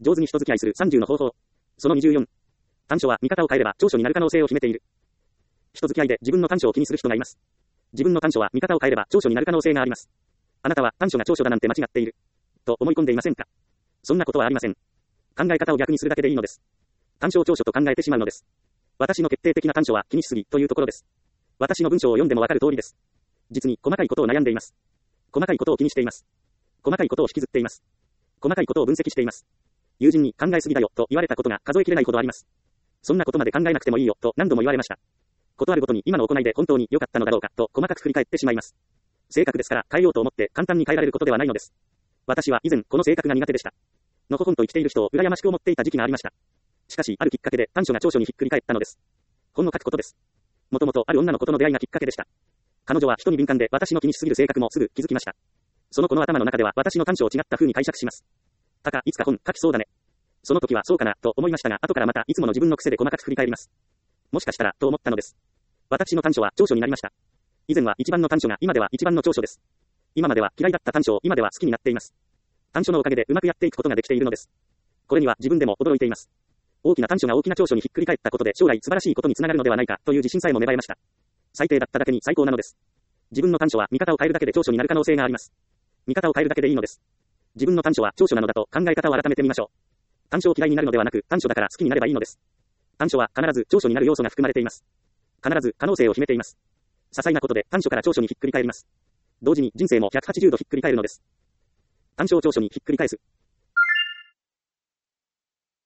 上手に人付き合いする30の方法。その24。短所は見方を変えれば長所になる可能性を秘めている。人付き合いで自分の短所を気にする人がいます。自分の短所は見方を変えれば長所になる可能性があります。あなたは短所が長所だなんて間違っている。と思い込んでいませんか？そんなことはありません。考え方を逆にするだけでいいのです。短所を長所と考えてしまうのです。私の決定的な短所は気にしすぎというところです。私の文章を読んでもわかる通りです。実に細かいことを悩んでいます。細かいことを気にしています。細かいことを引きずっています。細かいことを分析しています。友人に考えすぎだよと言われたことが数えきれないほどあります。そんなことまで考えなくてもいいよと何度も言われました。ことあるごとに今の行いで本当に良かったのだろうかと細かく振り返ってしまいます。性格ですから変えようと思って簡単に変えられることではないのです。私は以前この性格が苦手でした。のほほんと生きている人を羨ましく思っていた時期がありました。しかしあるきっかけで短所が長所にひっくり返ったのです。本の書くことです。もともとある女の子との出会いがきっかけでした。彼女は人に敏感で私の気にしすぎる性格もすぐ気づきました。その子の頭の中では私の短所を違った風に解釈します。いつか本書きそうだね。その時はそうかなと思いましたが、後からまたいつもの自分の癖で細かく振り返ります。もしかしたらと思ったのです。私の短所は長所になりました。以前は一番の短所が今では一番の長所です。今までは嫌いだった短所を今では好きになっています。短所のおかげでうまくやっていくことができているのです。これには自分でも驚いています。大きな短所が大きな長所にひっくり返ったことで将来素晴らしいことにつながるのではないかという自信さえも芽生えました。最低だっただけに最高なのです。自分の短所は見方を変えるだけで長所になる可能性があります。見方を変えるだけでいいのです。自分の短所は長所なのだと考え方を改めてみましょう。短所を嫌いになるのではなく短所だから好きになればいいのです。短所は必ず長所になる要素が含まれています。必ず可能性を秘めています。些細なことで短所から長所にひっくり返ります。同時に人生も180度ひっくり返るのです。短所を長所にひっくり返す。